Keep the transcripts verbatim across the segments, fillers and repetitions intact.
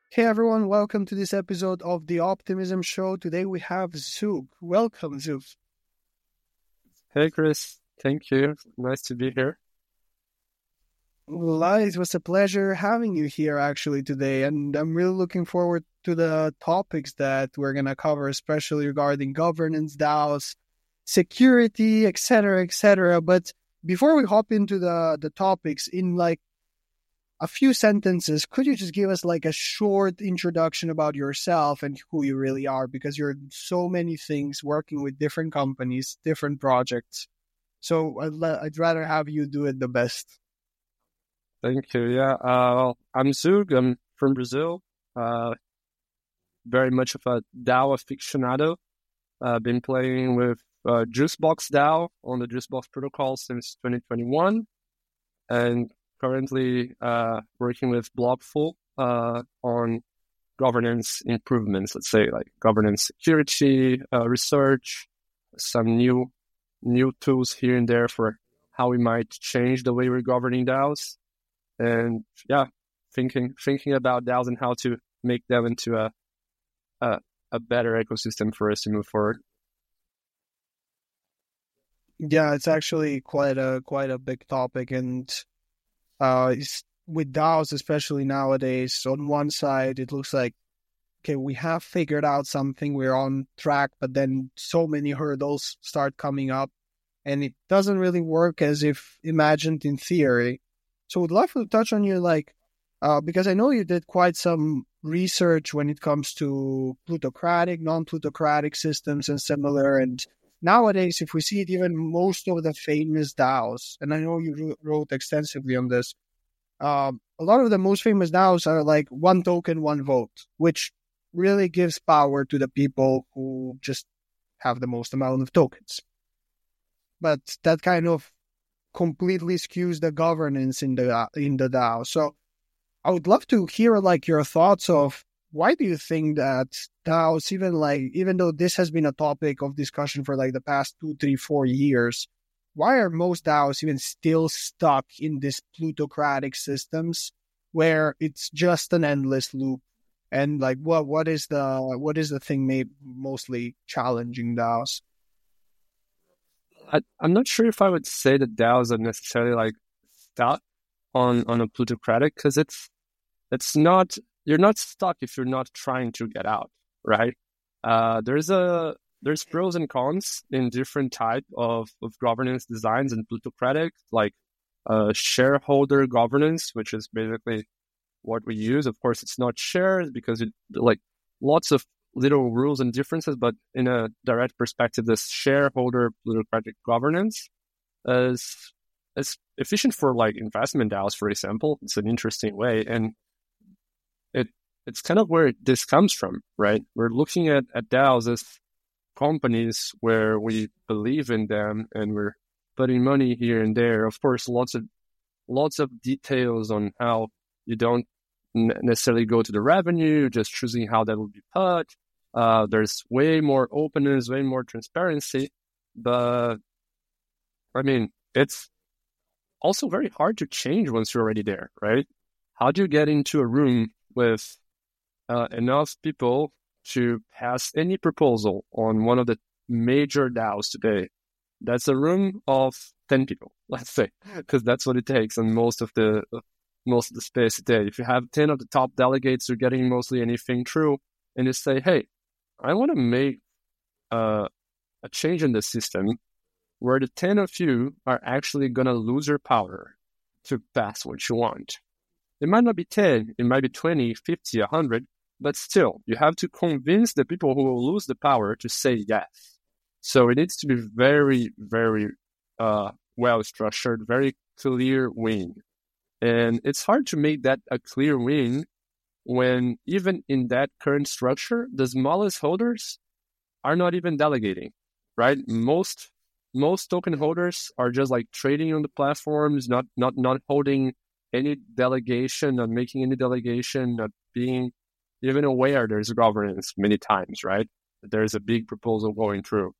Hey everyone, welcome to this episode of the Optimism Show. Today we have Zug. Welcome, Zug. Hey, Chris. Thank you. Nice to be here. Well, it was a pleasure having you here actually today, and I'm really looking forward to the topics that we're going to cover, especially regarding governance, DAOs, security, et cetera, et cetera. But before we hop into the, the topics, in like a few sentences, could you just give us like a short introduction about yourself and who you really are? Because you're so many things, working with different companies, different projects. So I'd, le- I'd rather have you do it the best. Thank you. Yeah. Uh, well, I'm Zug. I'm from Brazil. Uh, very much of a DAO aficionado. I've uh, been playing with uh, Juicebox DAO on the Juicebox protocol since twenty twenty-one, and currently uh, working with Blockful uh, on governance improvements. Let's say like governance security uh, research, some new new tools here and there for how we might change the way we're governing DAOs. And yeah, thinking thinking about DAOs and how to make them into a a, a better ecosystem for us to move forward. Yeah, it's actually quite a quite a big topic, and uh, it's, with DAOs, especially nowadays, on one side it looks like okay, we have figured out something, we're on track, but then so many hurdles start coming up, and it doesn't really work as if imagined in theory. So would love to touch on you, like, uh, because I know you did quite some research when it comes to plutocratic, non-plutocratic systems and similar. And nowadays, if we see it, even most of the famous DAOs, and I know you wrote extensively on this, um, a lot of the most famous DAOs are like one token, one vote, which really gives power to the people who just have the most amount of tokens. But that kind of completely skews the governance in the in the DAO. So I would love to hear like your thoughts of why do you think that DAOs, even like even though this has been a topic of discussion for like the past two, three, four years, why are most DAOs even still stuck in these plutocratic systems where it's just an endless loop? And like what what is the what is the thing made mostly challenging DAOs? I, I'm not sure if I would say that DAOs are necessarily like stuck on, on a plutocratic, because it's it's not, you're not stuck if you're not trying to get out, right? Uh, there's a there's pros and cons in different type of, of governance designs in plutocratic, like uh, shareholder governance, which is basically what we use. Of course, it's not shares because it like lots of little rules and differences, but in a direct perspective, this shareholder plutocratic governance is is efficient for like investment DAOs, for example. It's an interesting way, and it it's kind of where this comes from, right? We're looking at, at DAOs as companies where we believe in them and we're putting money here and there. Of course, lots of lots of details on how you don't necessarily go to the revenue, just choosing how that will be put. Uh, there's way more openness, way more transparency, but I mean, it's also very hard to change once you're already there, right? How do you get into a room with uh, enough people to pass any proposal on one of the major DAOs today? That's a room of ten people, let's say, because that's what it takes on most of the uh, most of the space today. If you have ten of the top delegates who are getting mostly anything through, and you say, hey, I want to make uh, a change in the system where the ten of you are actually going to lose your power to pass what you want. It might not be ten, it might be twenty, fifty, one hundred, but still, you have to convince the people who will lose the power to say yes. So it needs to be very, very uh, well-structured, very clear win. And it's hard to make that a clear win when even in that current structure, the smallest holders are not even delegating, right? Most most token holders are just like trading on the platforms, not not not holding any delegation, not making any delegation, not being even aware there's a governance many times, right? There's a big proposal going through.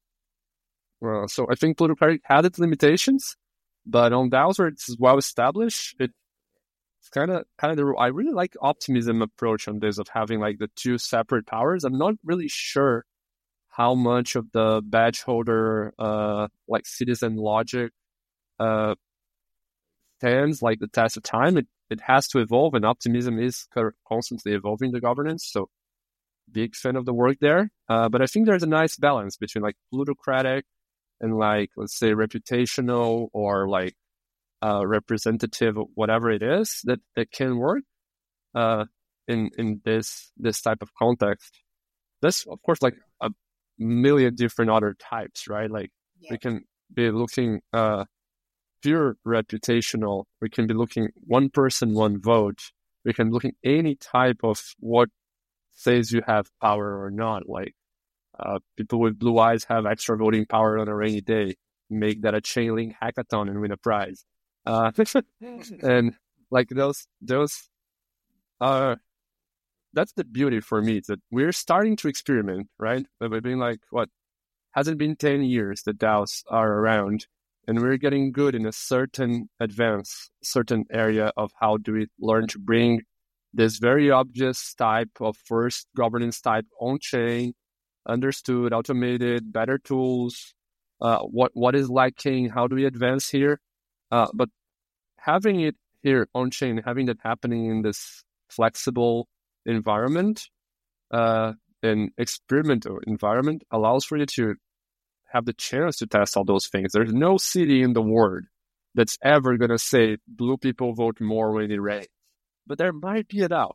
Uh, so I think plutocratic had its limitations, but on DAOs where it's well established, it it's kind of kind of the. I really like optimism approach on this of having like the two separate powers. I'm not really sure how much of the badge holder, uh, like citizen logic, uh, stands like the test of time. It it has to evolve, and optimism is constantly evolving the governance. So, big fan of the work there. Uh, but I think there's a nice balance between like plutocratic and like, let's say, reputational or like uh, representative, whatever it is that, that can work uh, in in this this type of context. There's, of course, like a million different other types, right? Like yeah. we can be looking uh, pure reputational. We can be looking one person, one vote. We can be looking any type of what says you have power or not. Like uh, people with blue eyes have extra voting power on a rainy day. Make that a chain link hackathon and win a prize. Uh, and like those, those are, that's the beauty for me, that we're starting to experiment, right? We've been like, what, hasn't been ten years that DAOs are around, and we're getting good in a certain advance, certain area of how do we learn to bring this very obvious type of first governance type on-chain, understood, automated, better tools, uh, what what is lacking, how do we advance here? Uh, but having it here on-chain, having that happening in this flexible environment, uh, an experimental environment, allows for you to have the chance to test all those things. There's no city in the world that's ever going to say blue people vote more when it rains. But there might be a DAO.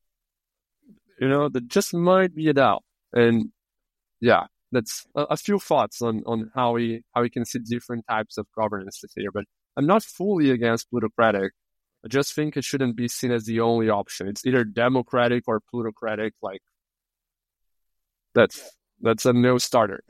You know, there just might be a DAO. And yeah, that's a, a few thoughts on, on how we how we can see different types of governance here. But I'm not fully against plutocratic. I just think it shouldn't be seen as the only option. It's either democratic or plutocratic. Like that's that's a no starter.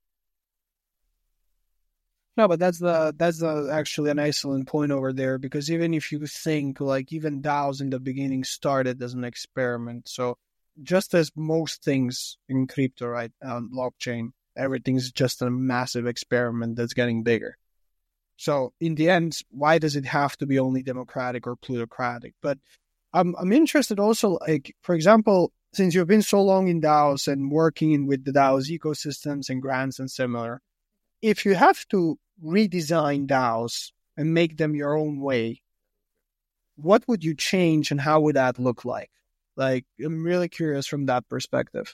No, but that's the that's the, actually an excellent point over there, because even if you think like even DAOs in the beginning started as an experiment, so just as most things in crypto, right, on blockchain, everything's just a massive experiment that's getting bigger. So in the end, why does it have to be only democratic or plutocratic? But I'm I'm interested also, like, for example, since you've been so long in DAOs and working in with the DAOs ecosystems and grants and similar, if you have to redesign DAOs and make them your own way, what would you change and how would that look like? Like, I'm really curious from that perspective.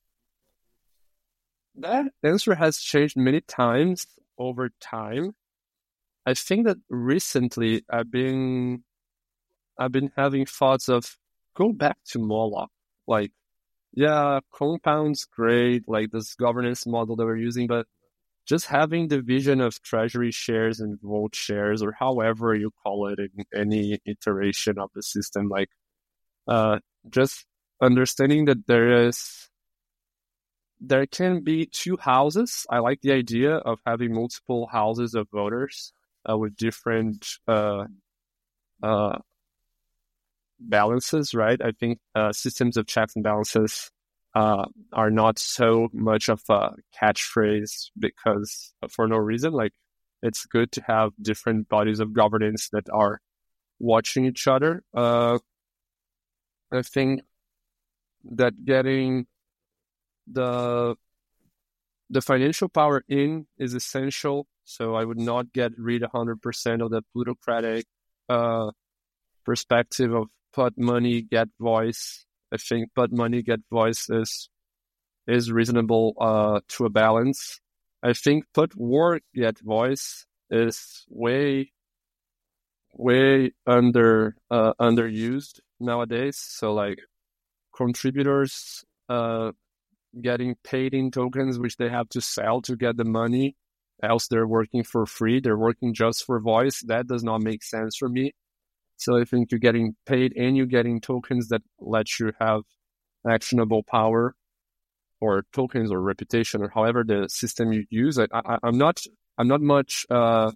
That answer has changed many times over time. I think that recently I've been I've been having thoughts of go back to Moloch. Like, yeah, Compound's great, like this governance model that we're using, but just having the vision of treasury shares and vote shares, or however you call it in any iteration of the system, like uh, just understanding that there is, there can be two houses. I like the idea of having multiple houses of voters uh, with different uh, uh, balances, right? I think uh, systems of checks and balances Uh, are not so much of a catchphrase because for no reason. Like, it's good to have different bodies of governance that are watching each other. Uh, I think that getting the the financial power in is essential. So I would not get rid one hundred percent of the plutocratic uh, perspective of put money, get voice. I think put money, get voice is is reasonable uh, to a balance. I think put work, get voice is way, way under uh, underused nowadays. So like contributors uh, getting paid in tokens, which they have to sell to get the money, else they're working for free. They're working just for voice. That does not make sense for me. So I think you're getting paid and you're getting tokens that let you have actionable power, or tokens or reputation, or however the system you use. I, I, I'm not I'm not much uh,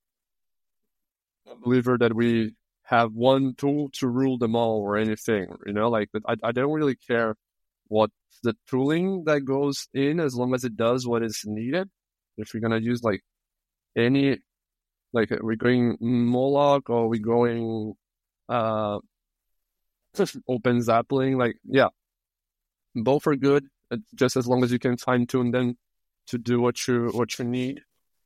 a believer that we have one tool to rule them all or anything. You know, like I, I don't really care what the tooling that goes in, as long as it does what is needed. If you're gonna use like any, like are we going Moloch or are we going uh, open Zeppelin. Like, yeah, both are good, uh, just as long as you can fine tune them to do what you what you need.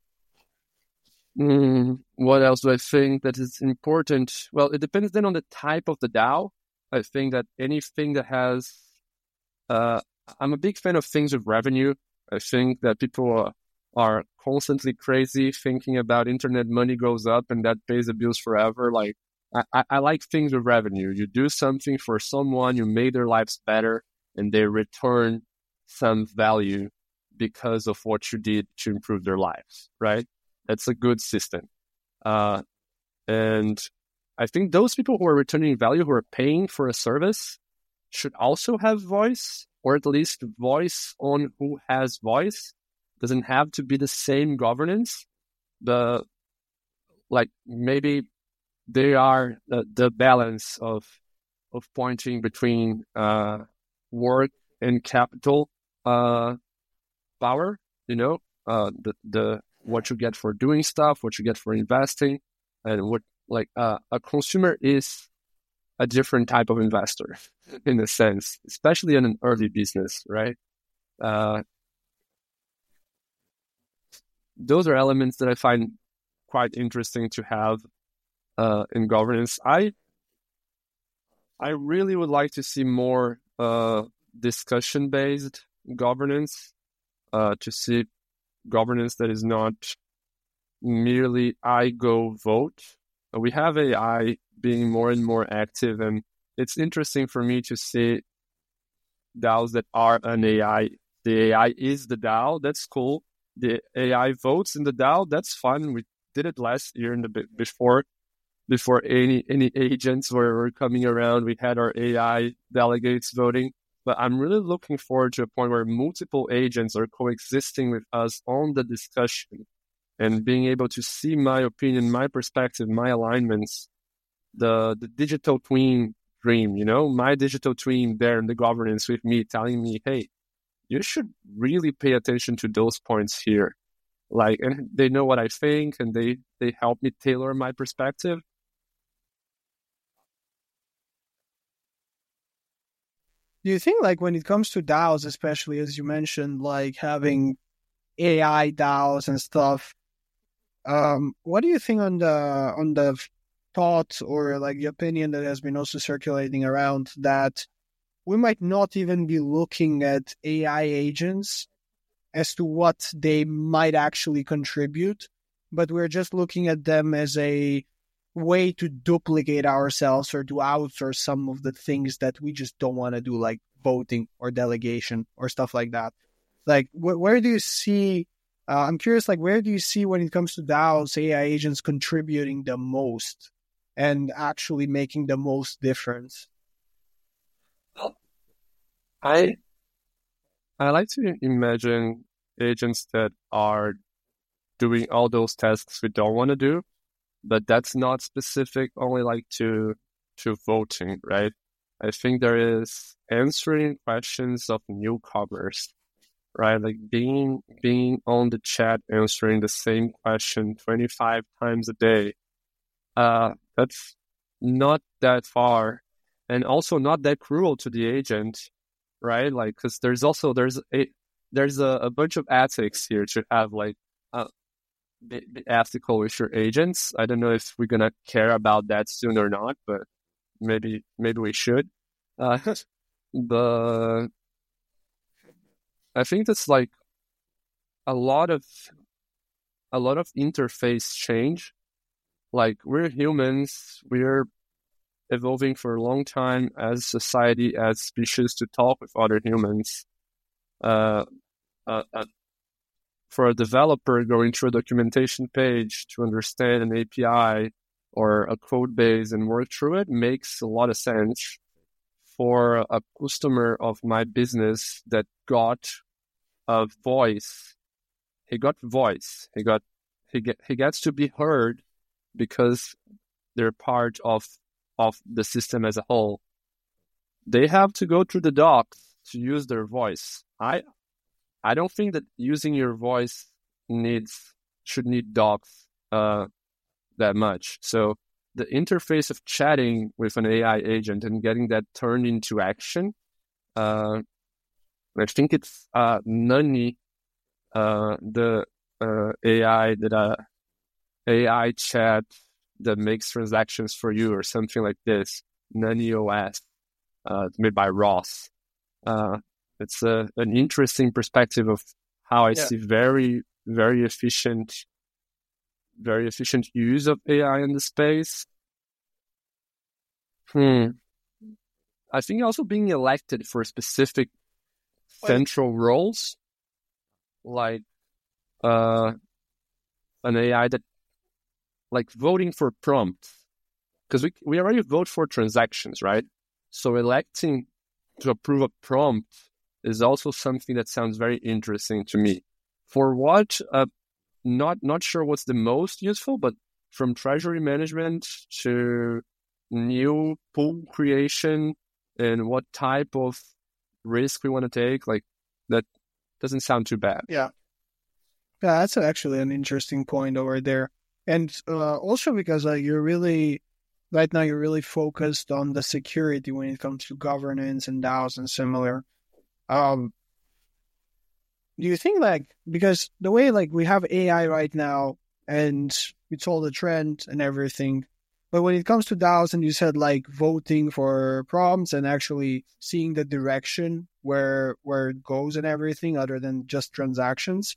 Mm, what else do I think that is important? Well, it depends then on the type of the DAO. I think that anything that has, uh, I'm a big fan of things with revenue. I think that people are, are constantly crazy thinking about internet money goes up and that pays the bills forever. Like, I, I, I like things with revenue. You do something for someone, you made their lives better, and they return some value because of what you did to improve their lives, right? That's a good system. Uh, and I think those people who are returning value, who are paying for a service, should also have voice, or at least voice on who has voice. Doesn't have to be the same governance. The like maybe they are the, the balance of of pointing between uh, work and capital uh, power. You know, uh, the the what you get for doing stuff, what you get for investing, and what like uh, a consumer is a different type of investor in a sense, especially in an early business, right? Uh, those are elements that I find quite interesting to have uh, in governance. I I really would like to see more uh, discussion-based governance, uh, to see governance that is not merely I go vote. We have A I being more and more active, and it's interesting for me to see DAOs that are an A I. The A I is the DAO. That's cool. The A I votes in the DAO. That's fun. We did it last year in the before before any any agents were, were coming around. We had our A I delegates voting. But I'm really looking forward to a point where multiple agents are coexisting with us on the discussion and being able to see my opinion, my perspective, my alignments, the the digital twin dream, you know, my digital twin there in the governance with me telling me, hey, you should really pay attention to those points here. Like, and they know what I think, and they, they help me tailor my perspective. Do you think, like, when it comes to DAOs, especially as you mentioned, like having A I DAOs and stuff, um, what do you think on the on the thought or like the opinion that has been also circulating around that we might not even be looking at A I agents as to what they might actually contribute, but we're just looking at them as a way to duplicate ourselves or to outsource some of the things that we just don't want to do, like voting or delegation or stuff like that. Like, wh- where do you see, uh, I'm curious, like, where do you see when it comes to DAOs, A I agents contributing the most and actually making the most difference? I I like to imagine agents that are doing all those tasks we don't want to do, but that's not specific only like to to voting, right? I think there is answering questions of newcomers, right? Like being being on the chat answering the same question twenty-five times a day. Uh, that's not that far, and also not that cruel to the agent, right? Like, because there's also there's a there's a, a bunch of ethics here to have like uh, be, be ethical with your agents. I don't know if we're gonna care about that soon or not, but maybe maybe we should. Uh, the I think that's like a lot of a lot of interface change. Like, we're humans, we're evolving for a long time as society, as species, to talk with other humans. Uh, uh, uh, for a developer going through a documentation page to understand an A P I or a code base and work through it makes a lot of sense. For a customer of my business that got a voice, he got voice, he got he get he gets to be heard because they're part of of the system as a whole. They have to go through the docs to use their voice. I I don't think that using your voice needs should need docs uh, that much. So the interface of chatting with an A I agent and getting that turned into action. Uh, I think it's uh, Nani, uh, the uh, A I that uh, A I chat that makes transactions for you or something like this. Nani O S, uh, made by Ross. Uh, it's a, an interesting perspective of how I Yeah. see very, very efficient, very efficient use of A I in the space. Hmm. I think also being elected for specific central roles, like uh, an A I that, like voting for prompts, because we we already vote for transactions, right? So electing to approve a prompt is also something that sounds very interesting to me. For what? Uh, not not sure what's the most useful, but from treasury management to new pool creation and what type of risk we want to take, like that doesn't sound too bad. Yeah. Yeah, that's actually an interesting point over there. And uh, also because uh, you're really, right now, you're really focused on the security when it comes to governance and DAOs and similar. Um, do you think, like, because the way, like, we have A I right now and it's all the trend and everything, but when it comes to DAOs and you said, like, voting for prompts and actually seeing the direction where where it goes and everything other than just transactions,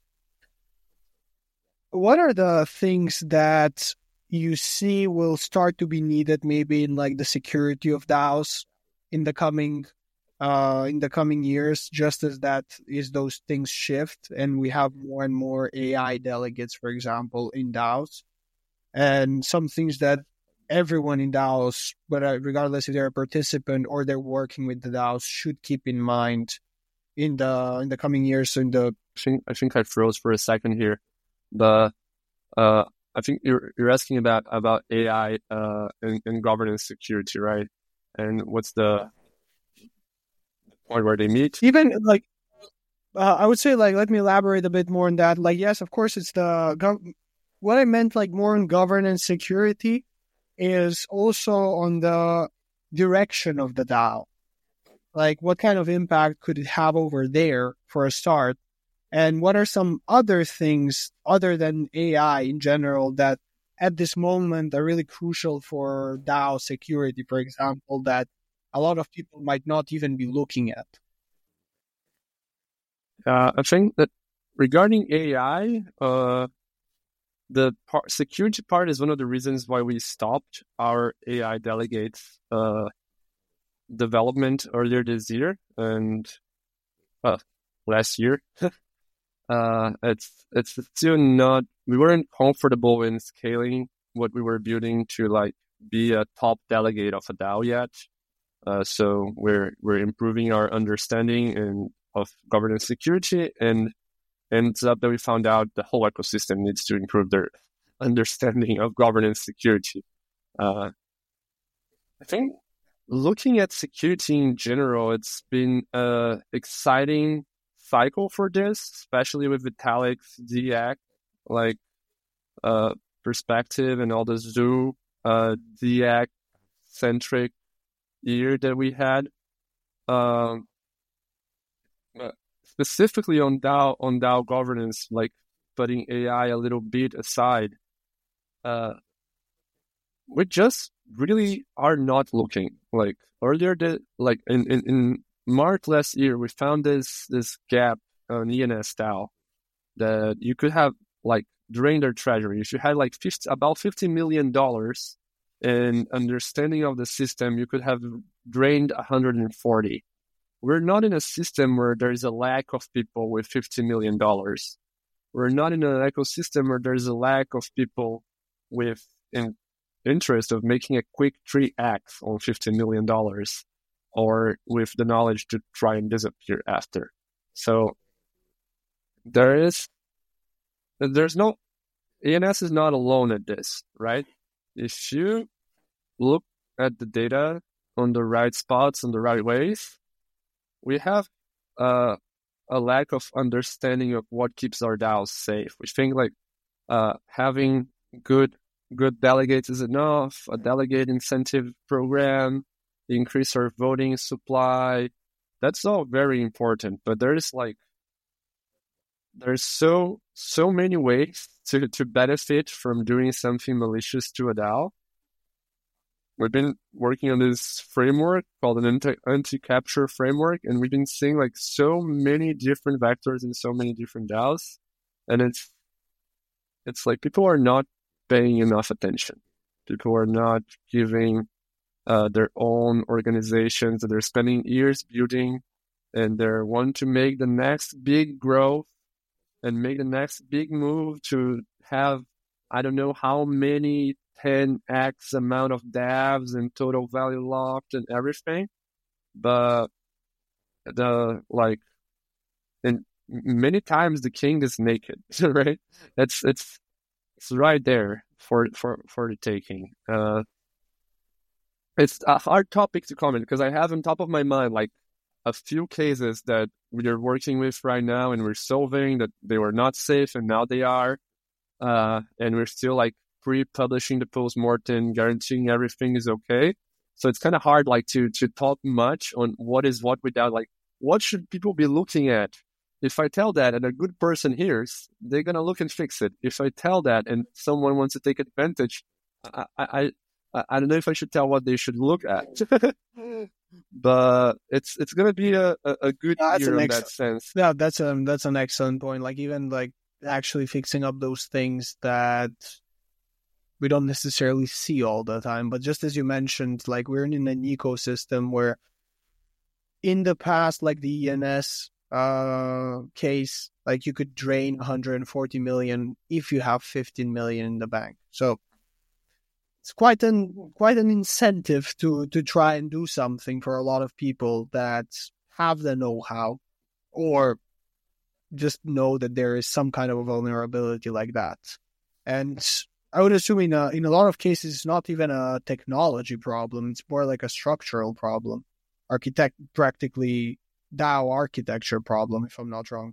what are the things that you see will start to be needed maybe in like the security of DAOs in the coming uh in the coming years, just as that is those things shift and we have more and more A I delegates, for example, in DAOs, and some things that everyone in DAOs, but regardless if they're a participant or they're working with the DAOs, should keep in mind in the in the coming years. In the I think I think I froze for a second here. The uh, I think you're you're asking about about A I uh, and, and governance security, right? And what's the point where they meet? even like uh, I would say, like, let me elaborate a bit more on that. Like, yes, of course, it's the gov- what I meant, like, more on governance security is also on the direction of the DAO. Like, what kind of impact could it have over there for a start? And what are some other things other than A I in general that at this moment are really crucial for DAO security, for example, that a lot of people might not even be looking at? Uh, I think that regarding A I, uh, the part, security part is one of the reasons why we stopped our A I delegates uh, development earlier this year and uh, last year. uh, it's it's still not. We weren't comfortable in scaling what we were building to like be a top delegate of a DAO yet. Uh, so we're we're improving our understanding and of governance security, and ends up that we found out the whole ecosystem needs to improve their understanding of governance security. Uh, I think looking at security in general, it's been an exciting cycle for this, especially with Vitalik's D X, like uh, perspective and all the Zoo uh, D X centric year that we had. Um, specifically on DAO on DAO governance, like putting A I a little bit aside, uh, we just really are not looking. Like earlier, the like in, in, in March last year, we found this this gap on E N S DAO that you could have like drained their treasury. If you had like fifty, about fifty million dollars in understanding of the system, you could have drained one hundred forty. We're not in a system where there is a lack of people with fifty million dollars. We're not in an ecosystem where there's a lack of people with an interest of making a quick three X on fifty million dollars or with the knowledge to try and disappear after. So there is, there's no, E N S is not alone at this, right? If you look at the data on the right spots, in the right ways, we have uh, a lack of understanding of what keeps our DAOs safe. We think like uh, having good good delegates is enough, a delegate incentive program, increase our voting supply. That's all very important. But there's like, there's so, so many ways to, to benefit from doing something malicious to a DAO. We've been working on this framework called an anti, anti-capture framework, and we've been seeing like so many different vectors in so many different DAOs. And it's, it's like people are not paying enough attention. People are not giving uh, their own organizations that they're spending years building, and they want to make the next big growth and make the next big move to have, I don't know how many ten x amount of devs and total value locked and everything. But the, like, and many times the king is naked, right? It's, it's, it's right there for, for, for the taking. Uh, it's a hard topic to comment because I have on top of my mind, like, a few cases that we are working with right now and we're solving that they were not safe and now they are. Uh, and we're still like pre-publishing the post-mortem, guaranteeing everything is okay. So it's kind of hard like to, to talk much on what is what without like, what should people be looking at? If I tell that and a good person hears, they're going to look and fix it. If I tell that and someone wants to take advantage, I, I, I, I don't know if I should tell what they should look at. But it's it's gonna be a, a, a good That's year an in ex- that sense. Yeah, that's um that's an excellent point. Like even like actually fixing up those things that we don't necessarily see all the time. But just as you mentioned, like we're in an ecosystem where in the past, like the E N S uh case, like you could drain one hundred forty million if you have fifteen million in the bank. So it's quite an quite an incentive to to try and do something for a lot of people that have the know-how or just know that there is some kind of a vulnerability like that. And I would assume in a, in a lot of cases it's not even a technology problem, it's more like a structural problem. Architect practically DAO architecture problem, if I'm not wrong.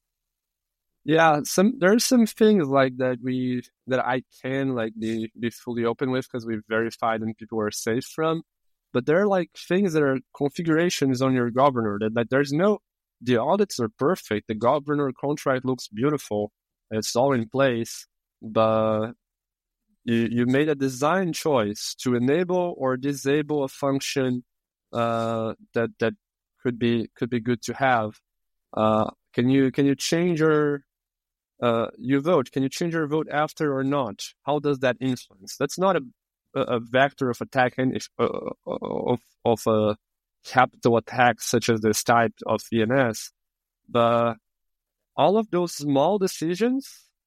Yeah, some there's some things like that we that I can like be, be fully open with because we've verified and people are safe from. But there are like things that are configurations on your governor that, that there's no the audits are perfect. The governor contract looks beautiful. It's all in place, but you you made a design choice to enable or disable a function uh, that that could be could be good to have. Uh, can you can you change your Uh, you vote. Can you change your vote after or not? How does that influence? That's not a a, a vector of attack and if, uh, of of a capital attack such as this type of E N S, but all of those small decisions,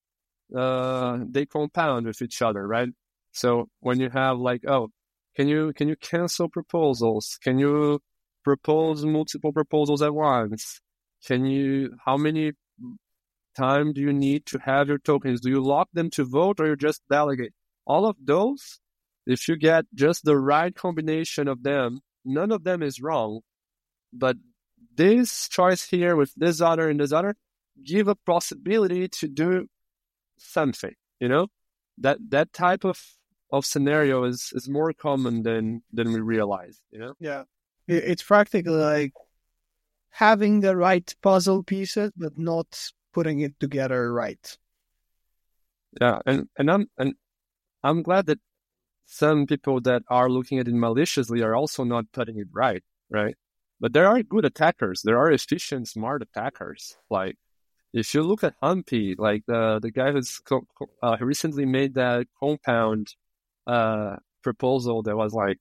uh, they compound with each other, right? So when you have like, oh, can you can you cancel proposals? Can you propose multiple proposals at once? Can you? How many time do you need to have your tokens? Do you lock them to vote or you just delegate? All of those, if you get just the right combination of them, none of them is wrong. But this choice here with this other and this other give a possibility to do something, you know? That that type of, of scenario is, is more common than, than we realize, you know? Yeah. It's practically like having the right puzzle pieces, but not putting it together right. Yeah, and, and I'm and I'm glad that some people that are looking at it maliciously are also not putting it right, right? But there are good attackers. There are efficient, smart attackers. Like, if you look at Humpy, like the the guy who's co- uh, recently made that compound uh, proposal that was like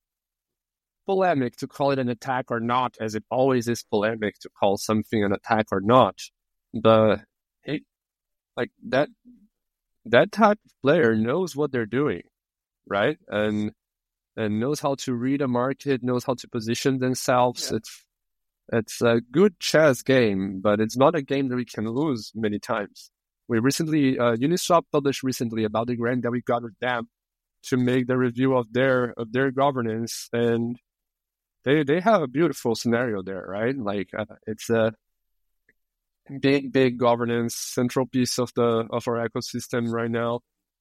polemic to call it an attack or not, as it always is polemic to call something an attack or not. But it, like that, that type of player knows what they're doing, right? And and knows how to read a market, knows how to position themselves. Yeah. It's it's a good chess game, but it's not a game that we can lose many times. We recently, uh, Uniswap published recently about the grant that we got with them to make the review of their of their governance, and they they have a beautiful scenario there, right? Like uh, it's a big, big governance, central piece of the of our ecosystem right now.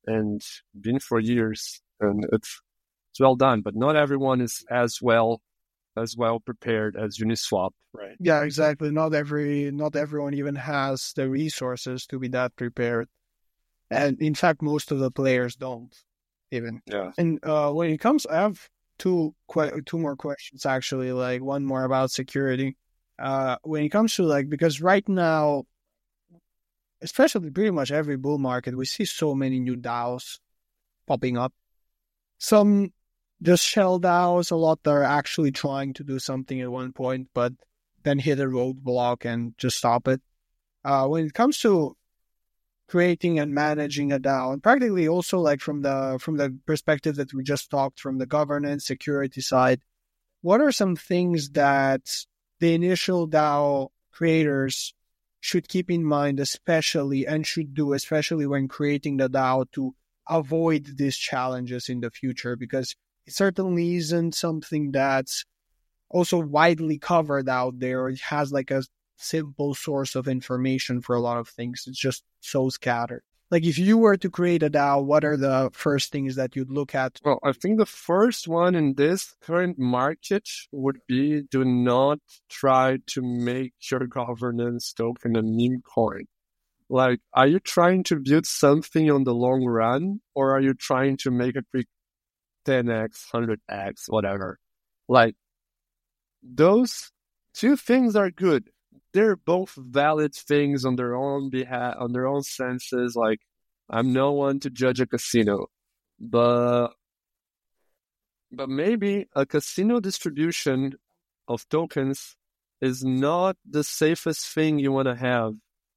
and been for years, and it's it's well done. But not everyone is as well as well prepared as Uniswap, right? Yeah, exactly. Not every not everyone even has the resources to be that prepared, and in fact, most of the players don't even. Yeah. And uh, when it comes, I have two que- two more questions actually. Like one more about security. Uh, when it comes to like because right now, especially pretty much every bull market, we see so many new DAOs popping up. Some just shell DAOs, a lot that are actually trying to do something at one point, but then hit a roadblock and just stop it. Uh, when it comes to creating and managing a DAO, and practically also like from the from the perspective that we just talked from the governance security side, what are some things that the initial DAO creators should keep in mind, especially and should do, especially when creating the DAO to avoid these challenges in the future? Because it certainly isn't something that's also widely covered out there. It has like a simple source of information for a lot of things. It's just so scattered. Like if you were to create a DAO, what are the first things that you'd look at? Well, I think the first one in this current market would be do not try to make your governance token a meme coin. Like, are you trying to build something on the long run, or are you trying to make a quick ten x, one hundred x, whatever? Like, those two things are good. They're both valid things on their own behalf, on their own senses. Like, I'm no one to judge a casino, but but maybe a casino distribution of tokens is not the safest thing you want to have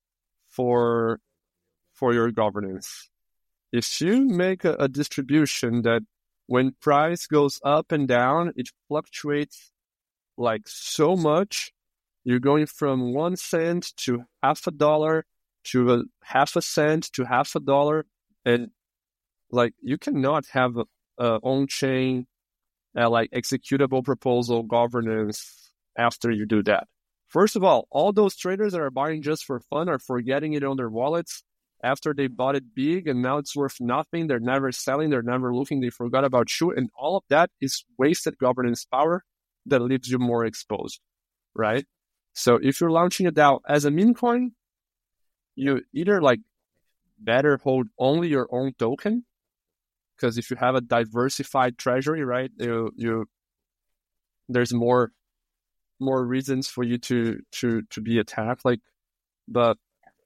for for your governance. If you make a, a distribution that when price goes up and down, it fluctuates like so much, you're going from one cent to half a dollar to a half a cent to half a dollar, and like you cannot have a, a on-chain uh, like executable proposal governance after you do that. First of all, all those traders that are buying just for fun are forgetting it on their wallets after they bought it big and now it's worth nothing. They're never selling, they're never looking, they forgot about you, and all of that is wasted governance power that leaves you more exposed, right? So if you're launching a DAO as a meme coin, you either like better hold only your own token, because if you have a diversified treasury, right, you you there's more more reasons for you to to to be attacked. Like, but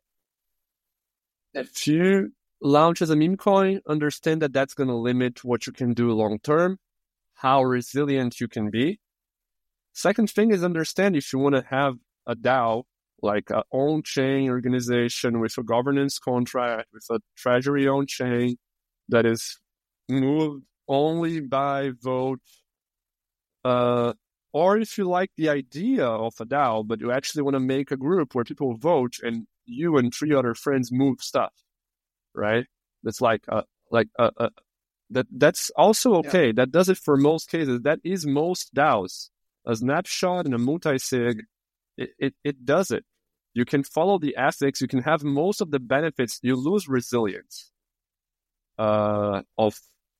if you launch as a meme coin, understand that that's going to limit what you can do long term, how resilient you can be. Second thing is understand if you want to have a DAO, like a on-chain organization with a governance contract, with a treasury on-chain that is moved only by vote, uh, or if you like the idea of a DAO, but you actually want to make a group where people vote and you and three other friends move stuff, right? That's like a, like a, a that that's also okay. Yeah. That does it for most cases. That is most DAOs. A snapshot and a multi-sig, it, it, it does it. You can follow the ethics. You can have most of the benefits. You lose resilience uh, of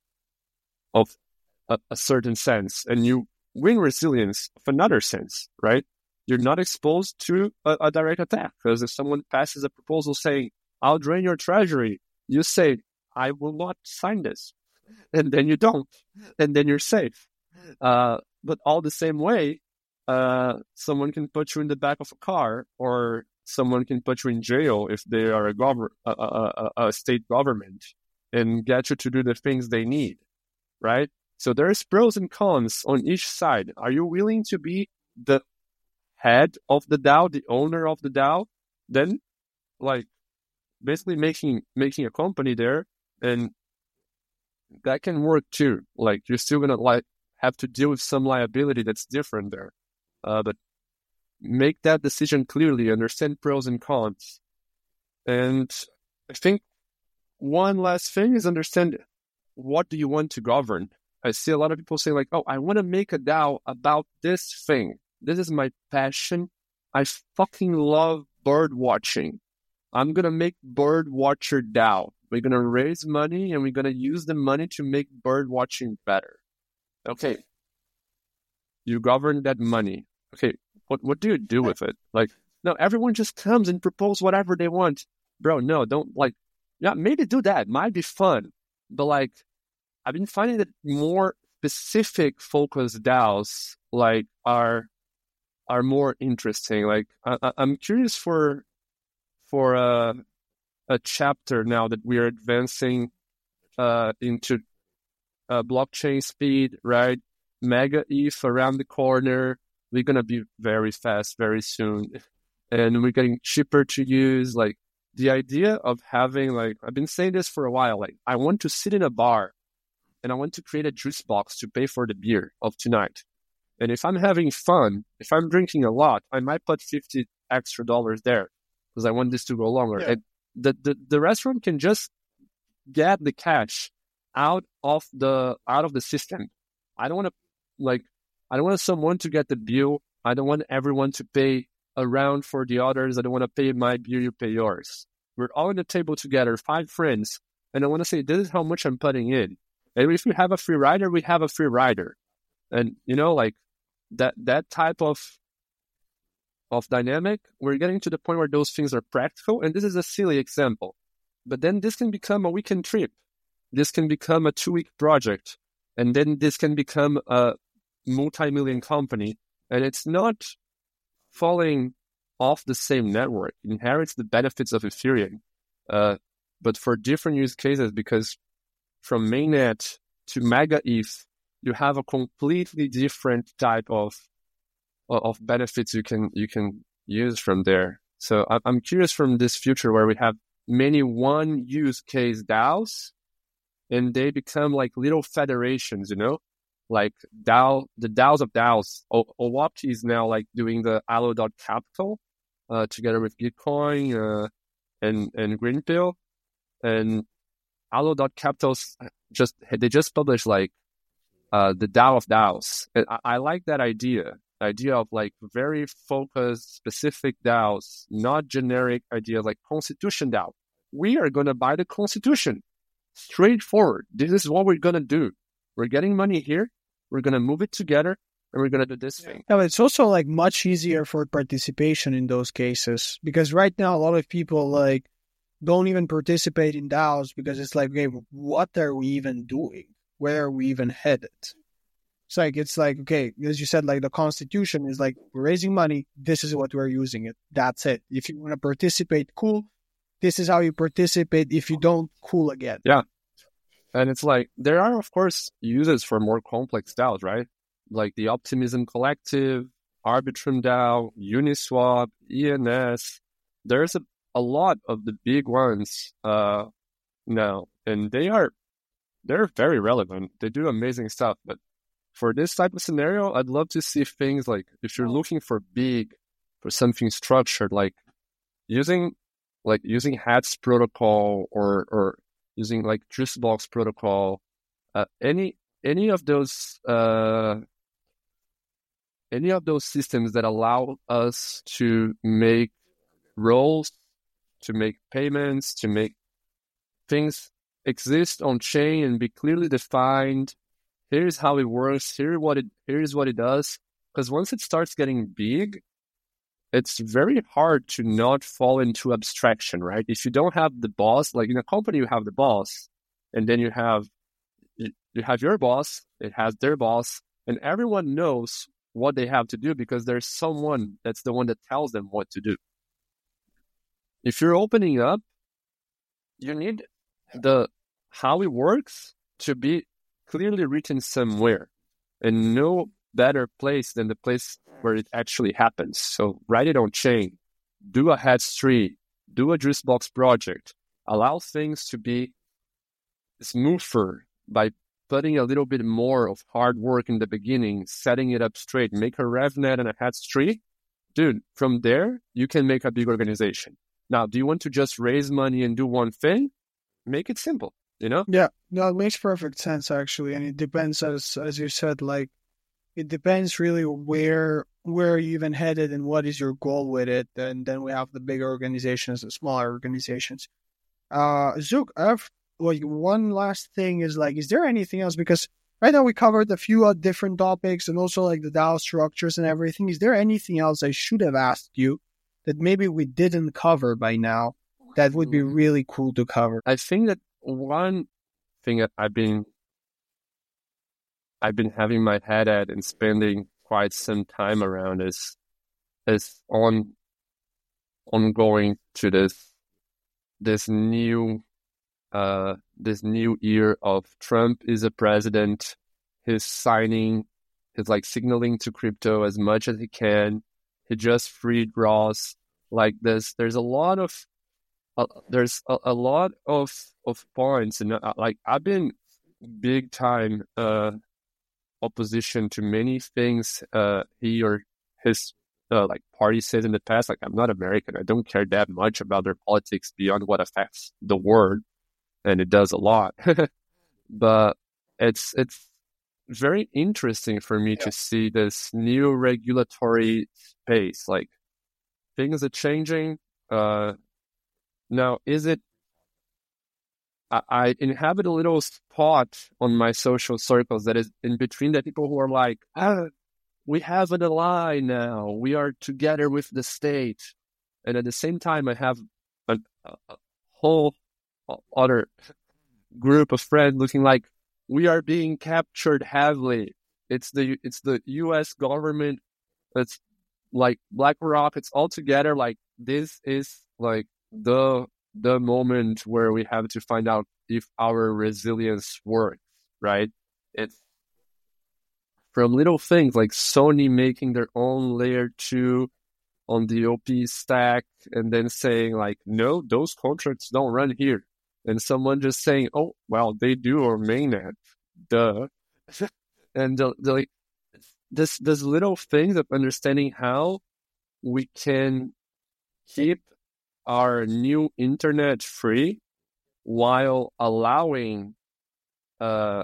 of a, a certain sense, and you win resilience of another sense, right? You're not exposed to a, a direct attack, because if someone passes a proposal saying, I'll drain your treasury, you say, I will not sign this. And then you don't. And then you're safe. Uh, but all the same way, uh, someone can put you in the back of a car, or someone can put you in jail if they are a, gov- a, a, a, a state government, and get you to do the things they need, right? So there's pros and cons on each side. Are you willing to be the head of the DAO, the owner of the DAO? Then, like, basically making making a company there, and that can work too. Like, you're still gonna like have to deal with some liability that's different there, uh, but make that decision clearly. Understand pros and cons, and I think one last thing is understand what do you want to govern. I see a lot of people say like, oh, I want to make a DAO about this thing. This is my passion. I fucking love bird watching. I'm going to make Birdwatcher DAO. We're going to raise money and we're going to use the money to make bird watching better. Okay. You govern that money. Okay. What, what do you do with it? Like, no, everyone just comes and propose whatever they want. Bro, no, don't like, yeah, maybe do that. Might be fun. But like, I've been finding that more specific focused DAOs like are, are more interesting. Like, I, I'm curious for, for a, a chapter now that we are advancing uh, into uh, blockchain speed, right? Mega E T H around the corner. We're going to be very fast very soon. And we're getting cheaper to use. Like the idea of having, like, I've been saying this for a while, like I want to sit in a bar and I want to create a juice box to pay for the beer of tonight. And if I'm having fun, if I'm drinking a lot, I might put fifty extra dollars there because I want this to go longer. Yeah. And the, the, the restaurant can just get the cash out of the out of the system. I don't want to like I don't want someone to get the bill. I don't want everyone to pay around for the others. I don't want to pay my bill, you pay yours. We're all on the table together, five friends, and I want to say this is how much I'm putting in. And if we have a free rider, we have a free rider. And you know, like that that type of of dynamic, we're getting to the point where those things are practical. And this is a silly example. But then this can become a weekend trip. This can become a two-week project. And then this can become a multi-million company. And it's not falling off the same network. It inherits the benefits of Ethereum. Uh, but for different use cases, because from mainnet to Mega E T H, you have a completely different type of of benefits you can you can use from there. So I'm curious from this future where we have many one use case DAOs and they become like little federations, you know, like DAO, the DAOs of DAOs. O- Owapti is now like doing the Allo.capital uh, together with Gitcoin uh, and and Greenpill, and Allo.capital just they just published like uh, the DAO of DAOs. And I, I like that idea. Idea of like very focused, specific DAOs, not generic idea like Constitution DAO. We are going to buy the Constitution. Straightforward. This is what we're going to do. We're getting money here. We're going to move it together and we're going to do this thing. Yeah, but it's also like much easier for participation in those cases because right now a lot of people like don't even participate in DAOs because it's like, okay, what are we even doing? Where are we even headed? It's like, it's like, okay, as you said, like the Constitution is like, we're raising money. This is what we're using it. That's it. If you want to participate, cool. This is how you participate. If you don't, cool again. Yeah. And it's like, there are, of course, uses for more complex DAOs, right? Like the Optimism Collective, Arbitrum DAO, Uniswap, E N S. There's a, a lot of the big ones uh, now. And they are, they're very relevant. They do amazing stuff. But for this type of scenario, I'd love to see things like if you're looking for big, for something structured, like using like using Hats protocol or or using like Juicebox protocol, uh, any any of those uh, any of those systems that allow us to make roles, to make payments, to make things exist on chain and be clearly defined. Here's how it works. Here what it here's what it does. Because once it starts getting big, it's very hard to not fall into abstraction, right? If you don't have the boss, like in a company, you have the boss, and then you have you, you have your boss. It has their boss, and everyone knows what they have to do because there's someone that's the one that tells them what to do. If you're opening up, you need the how it works to be clearly written somewhere, and no better place than the place where it actually happens. So write it on chain, do a Hats tree, do a Juicebox project, allow things to be smoother by putting a little bit more of hard work in the beginning, setting it up straight, make a RevNet and a Hats tree. Dude, from there, you can make a big organization. Now, do you want to just raise money and do one thing? Make it simple. You know? Yeah, no, it makes perfect sense actually, and it depends as as you said. Like, it depends really where where you even headed and what is your goal with it. And then we have the bigger organizations, the smaller organizations. Uh, Zook, I have like one last thing is like, is there anything else? Because right now we covered a few uh, different topics and also like the DAO structures and everything. Is there anything else I should have asked you that maybe we didn't cover by now that would be really cool to cover? I think that one thing that I've been I've been having my head at and spending quite some time around is is on ongoing to this this new uh this new year of Trump is a president. He's signing, he's like signaling to crypto as much as he can. He just freed Ross. Like this, there's a lot of uh, there's a, a lot of of points, and uh, like I've been big time uh opposition to many things uh he or his uh, like party says in the past. Like, I'm not American, I don't care that much about their politics beyond what affects the world, and it does a lot. But it's it's very interesting for me yeah. to see this new regulatory space. Like, things are changing. Uh, now, is it? I, I inhabit a little spot on my social circles that is in between the people who are like, ah, we have an ally now. We are together with the state. And at the same time, I have a, a whole other group of friends looking like we are being captured heavily. It's the it's the U S government. It's like BlackRock. It's all together. Like, this is like the the moment where we have to find out if our resilience works, right? It's from little things like Sony making their own layer two on the O P stack and then saying like, no, those contracts don't run here. And someone just saying, oh, well, they do, or mainnet, duh. And the, the, like, this, this little things of understanding how we can keep our new internet free while allowing uh,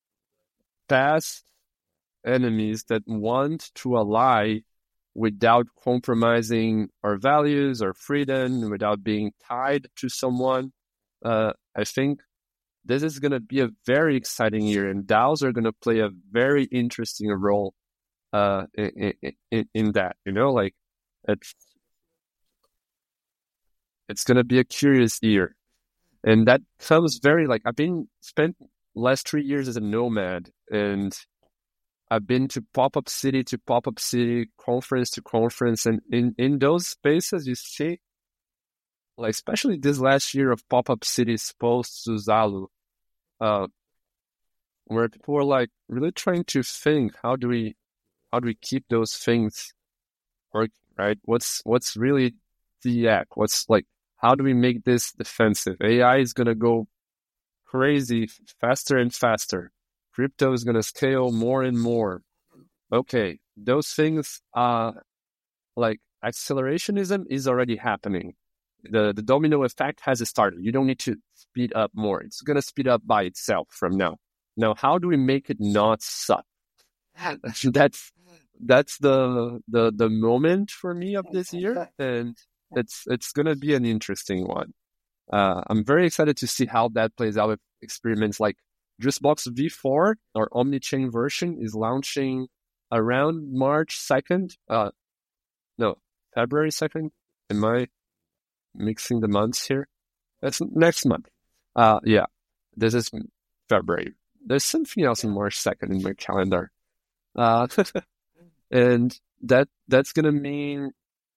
past enemies that want to ally without compromising our values or freedom, without being tied to someone. Uh, I think this is going to be a very exciting year, and DAOs are going to play a very interesting role uh, in, in, in that, you know, like it's, it's going to be a curious year. And that comes very like, I've been spent last three years as a nomad, and I've been to pop-up city to pop-up city, conference to conference. And in, in those spaces, you see, like, especially this last year of pop-up cities post Zuzalu, uh, where people were like really trying to think, how do we, how do we keep those things working, right? What's, what's really the act? What's like, how do we make this defensive? A I is going to go crazy faster and faster. Crypto is going to scale more and more. Okay, those things are like accelerationism is already happening. The the domino effect has started. You don't need to speed up more. It's going to speed up by itself from now. Now, how do we make it not suck? that's that's the the the moment for me of this year, and it's it's going to be an interesting one. Uh, I'm very excited to see how that plays out with experiments like Juicebox V four, our omni-chain version, is launching around March second. Uh, no, February second. Am I mixing the months here? That's next month. Uh, yeah, this is February. There's something else in March second in my calendar. Uh, and that that's going to mean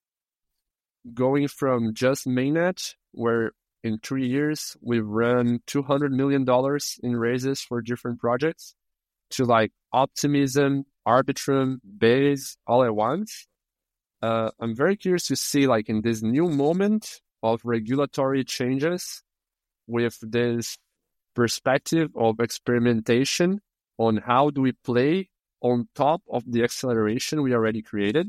going from just mainnet, where in three years we've run two hundred million dollars in raises for different projects, to like Optimism, Arbitrum, Base, all at once. Uh, I'm very curious to see, like, in this new moment of regulatory changes, with this perspective of experimentation on how do we play on top of the acceleration we already created.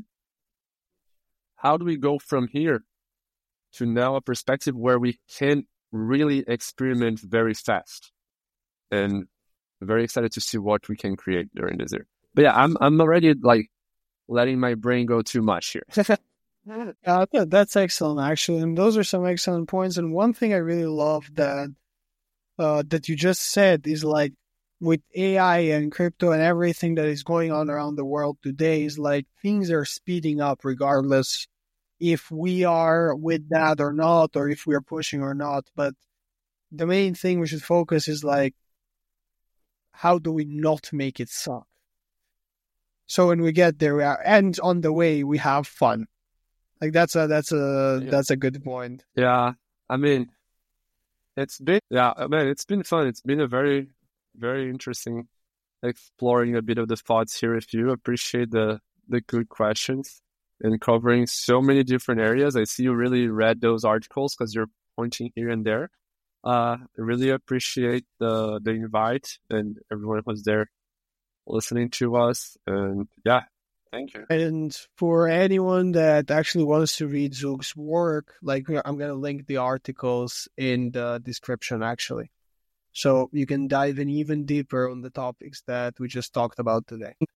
How do we go from here to now a perspective where we can really experiment very fast? And very excited to see what we can create during this year. but yeah, I'm I'm already like letting my brain go too much here. Uh, yeah, that's excellent, actually, and those are some excellent points. And one thing I really love that uh, that you just said is like with A I and crypto and everything that is going on around the world today is like things are speeding up regardless if we are with that or not, or if we are pushing or not. But the main thing we should focus is like, how do we not make it suck? So when we get there, we are, and on the way we have fun. Like that's a that's a Yeah. that's a good point. Yeah, I mean, it's been yeah, I mean, it's been fun. It's been a very very interesting exploring a bit of the thoughts here with you. Appreciate the the good questions and covering so many different areas. I see you really read those articles because you're pointing here and there. Uh, I really appreciate the the invite and everyone who's there listening to us. And yeah, thank you. And for anyone that actually wants to read Zug's work, like I'm gonna link the articles in the description actually. So you can dive in even deeper on the topics that we just talked about today.